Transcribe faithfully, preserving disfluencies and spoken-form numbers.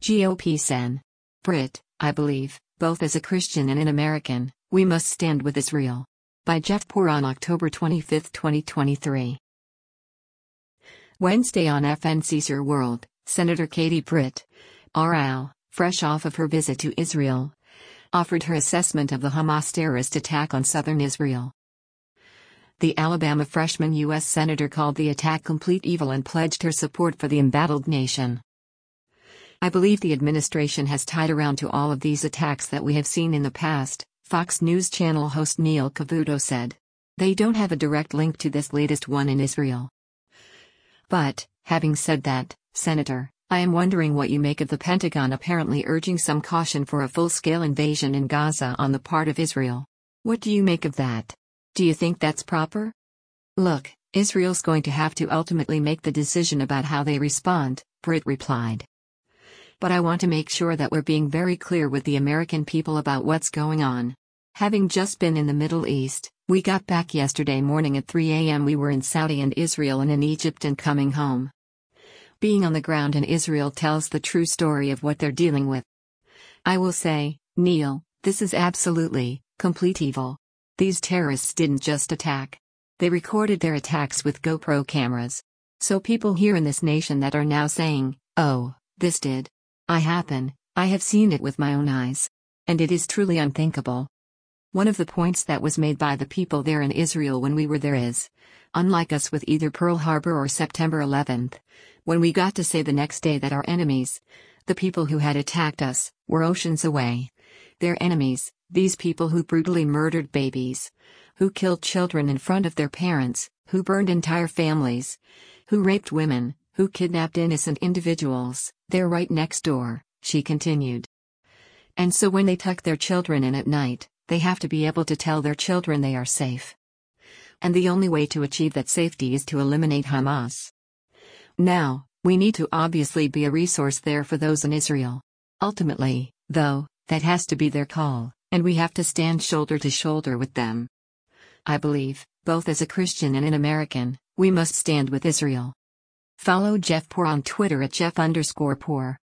G O P Sen. Brit, I believe, both as a Christian and an American, we must stand with Israel. By Jeff Poor on October twenty-fifth, twenty twenty-three. Wednesday on F N Caesar World, Senator Katie Britt, R L, fresh off of her visit to Israel, offered her assessment of the Hamas terrorist attack on southern Israel. The Alabama freshman U S Senator called the attack complete evil and pledged her support for the embattled nation. I believe the administration has tied around to all of these attacks that we have seen in the past, Fox News Channel host Neil Cavuto said. They don't have a direct link to this latest one in Israel. But, having said that, Senator, I am wondering what you make of the Pentagon apparently urging some caution for a full-scale invasion in Gaza on the part of Israel. What do you make of that? Do you think that's proper? Look, Israel's going to have to ultimately make the decision about how they respond, Britt replied. But I want to make sure that we're being very clear with the American people about what's going on. Having just been in the Middle East, we got back yesterday morning at three a m We were in Saudi and Israel and in Egypt and coming home. Being on the ground in Israel tells the true story of what they're dealing with. I will say, Neil, this is absolutely, complete evil. These terrorists didn't just attack. They recorded their attacks with GoPro cameras. So people here in this nation that are now saying, oh, this did I happen, I have seen it with my own eyes. And it is truly unthinkable. One of the points that was made by the people there in Israel when we were there is, unlike us with either Pearl Harbor or September eleventh, when we got to say the next day that our enemies, the people who had attacked us, were oceans away. Their enemies, these people who brutally murdered babies, who killed children in front of their parents, who burned entire families, who raped women, who kidnapped innocent individuals, they're right next door, she continued. And so when they tuck their children in at night, they have to be able to tell their children they are safe. And the only way to achieve that safety is to eliminate Hamas. Now, we need to obviously be a resource there for those in Israel. Ultimately, though, that has to be their call, and we have to stand shoulder to shoulder with them. I believe, both as a Christian and an American, we must stand with Israel. Follow Jeff Poor on Twitter at Jeff underscore Poor.